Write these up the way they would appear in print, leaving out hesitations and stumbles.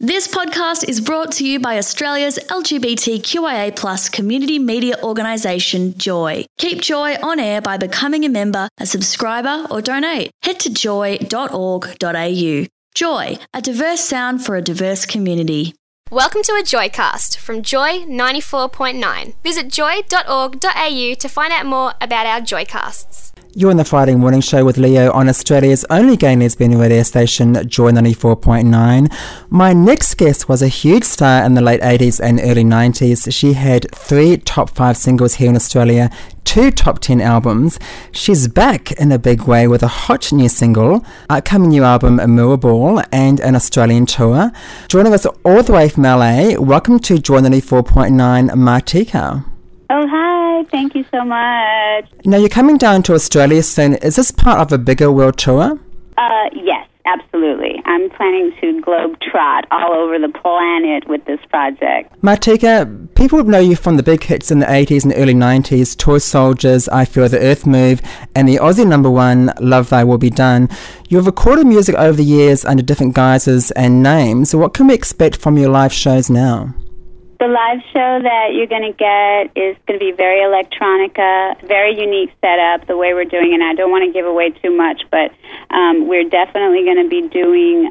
This podcast is brought to you by Australia's LGBTQIA+ community media organisation, Joy. Keep Joy on air by becoming a member, a subscriber or donate. Head to joy.org.au. Joy, a diverse sound for a diverse community. Welcome to a Joycast from Joy 94.9. Visit joy.org.au to find out more about our Joycasts. You're on the Friday morning show with Leo on Australia's only gay and lesbian radio station, Joy 94.9. My next guest was a huge star in the late 80s and early 90s. She had 3 top 5 singles here in Australia, 2 top 10 albums. She's back in a big way with a hot new single, upcoming new album, Mirrorball, and an Australian tour. Joining us all the way from LA, welcome to Joy 94.9, Martika. Oh, hi. Thank you so much. Now, you're coming down to Australia soon. Is this part of a bigger world tour? Yes, absolutely. I'm planning to globe-trot all over the planet with this project. Martika, people would know you from the big hits in the 80s and early 90s, Toy Soldiers, I Feel the Earth Move, and the Aussie #1, Love Thy Will Be Done. You've recorded music over the years under different guises and names. What can we expect from your live shows now? The live show that you're going to get is going to be very electronica, very unique setup, the way we're doing it. I don't want to give away too much, but we're definitely going to be doing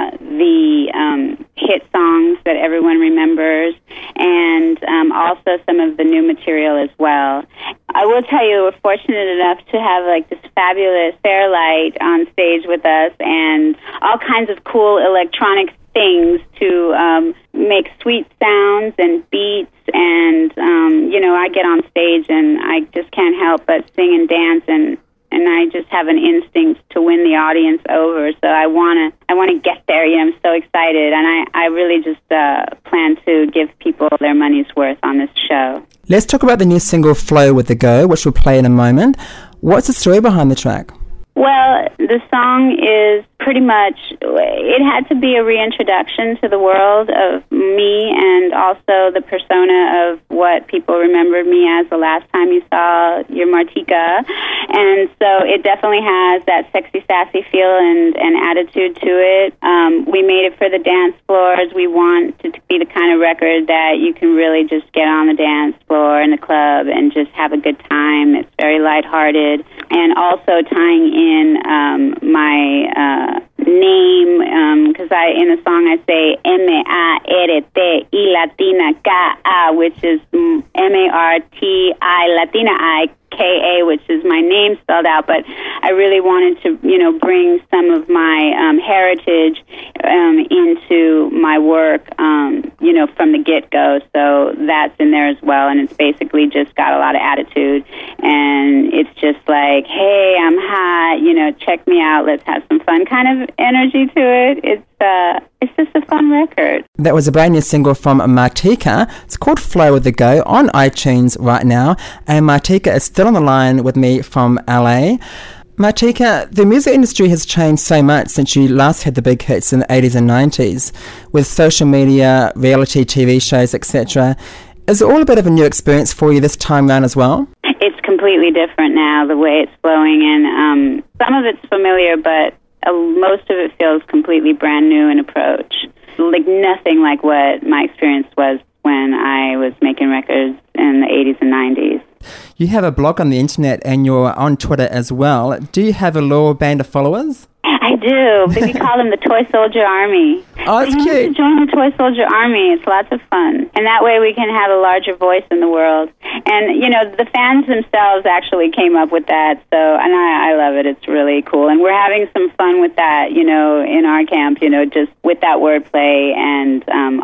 the hit songs that everyone remembers, and also some of the new material as well. I will tell you, we're fortunate enough to have like this fabulous Fairlight on stage with us, and all kinds of cool electronic things to make sweet sounds and beats, and I get on stage and I just can't help but sing and dance, and I just have an instinct to win the audience over. So I want to get there. I'm so excited, and I really just plan to give people their money's worth on this show. Let's talk about the new single Flow with the Go, which we'll play in a moment. What's the story behind the track? Well, the song is pretty much, it had to be a reintroduction to the world of me, and also the persona of what people remembered me as the last time you saw your Martika. And so it definitely has that sexy, sassy feel and attitude to it. We made it for the dance floors. We want it to be the kind of record that you can really just get on the dance floor in the club and just have a good time. It's very lighthearted, and also tying in my name, because in the song I say M-A-R-T-I Latina K-A, which is M-A-R-T-I Latina I-K-A, which is my name spelled out, but I really wanted to, bring some of my heritage into my work, from the get-go, so that's in there as well, and it's basically just got a lot of attitude, and it's just like, hey, I'm hot, check me out, let's have some fun kind of energy to it. It's just a fun record. That was a brand new single from Martika. It's called Flow with the Go on iTunes right now, and Martika is still on the line with me from LA. Martika, the music industry has changed so much since you last had the big hits in the 80s and 90s, with social media, reality TV shows, etc. Is it all a bit of a new experience for you this time round as well? It's completely different now, the way it's flowing, and some of it's familiar, but most of it feels completely brand new in approach. Like nothing like what my experience was when I was making records in the 80s and 90s. You have a blog on the internet and you're on Twitter as well. Do you have a loyal band of followers? I do. We call them the Toy Soldier Army. Oh, it's cute. You have to join the Toy Soldier Army. It's lots of fun. And that way we can have a larger voice in the world. And, the fans themselves actually came up with that. So, and I love it. It's really cool. And we're having some fun with that, in our camp, just with that wordplay. And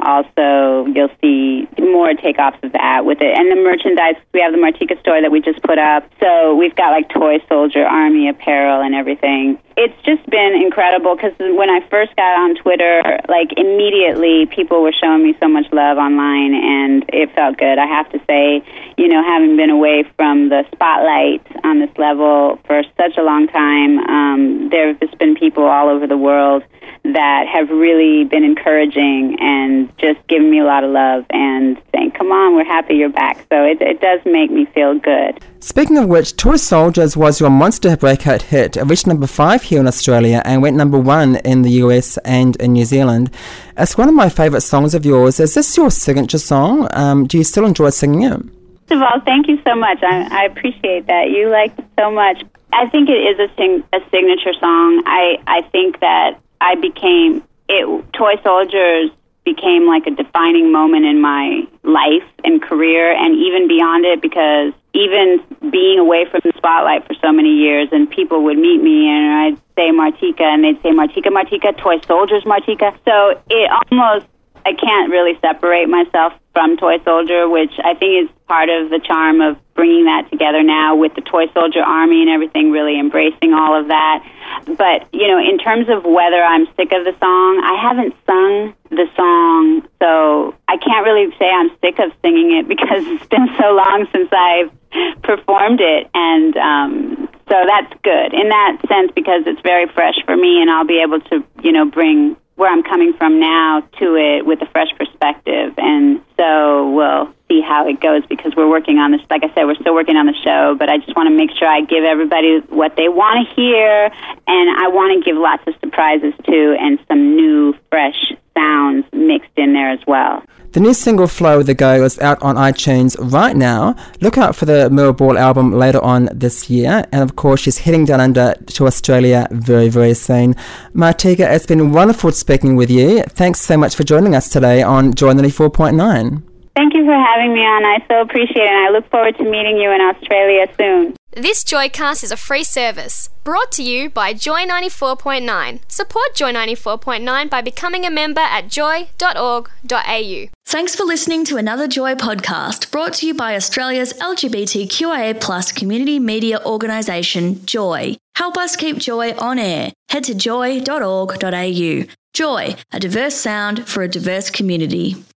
also you'll see more takeoffs of that with it. And the merchandise, we have the Martika store that we just put up. So we've got like Toy Soldier Army apparel and everything. It's just been incredible because when I first got on Twitter, like immediately people were showing me so much love online, and it felt good. I have to say, having been away from the spotlight on this level for such a long time, there have just been people all over the world that have really been encouraging and just given me a lot of love and saying, come on, we're happy you're back. So it does make me feel good. Speaking of which, Toy Soldiers was your monster breakout hit. It reached number 5 here in Australia and went number 1 in the US and in New Zealand. It's one of my favourite songs of yours. Is this your signature song? Do you still enjoy singing it? First of all, thank you so much. I appreciate that. You liked it so much. I think it is a signature song. I think that Toy Soldiers became like a defining moment in my life and career, and even beyond it, because even being away from the spotlight for so many years, and people would meet me and I'd say Martika, and they'd say Martika, Martika, Toy Soldiers, Martika. So I can't really separate myself from Toy Soldier, which I think is part of the charm of bringing that together now with the Toy Soldier Army and everything, really embracing all of that. But, in terms of whether I'm sick of the song, I haven't sung the song, so I can't really say I'm sick of singing it because it's been so long since I've performed it. And so that's good in that sense, because it's very fresh for me, and I'll be able to, bring where I'm coming from now to it with a fresh perspective. And so we'll see how it goes, because we're working on this. Like I said, we're still working on the show, but I just want to make sure I give everybody what they want to hear, and I want to give lots of surprises too, and some new, fresh sounds mixed in there as well. The new single, Flow with the Go, is out on iTunes right now. Look out for the Mirror Ball album later on this year. And of course, she's heading down under to Australia very, very soon. Martika, it's been wonderful speaking with you. Thanks so much for joining us today on Joy 94.9. Thank you for having me on. I so appreciate it, and I look forward to meeting you in Australia soon. This Joycast is a free service brought to you by Joy 94.9. Support Joy 94.9 by becoming a member at joy.org.au. Thanks for listening to another Joy podcast brought to you by Australia's LGBTQIA+ community media organisation, Joy. Help us keep Joy on air. Head to joy.org.au. Joy, a diverse sound for a diverse community.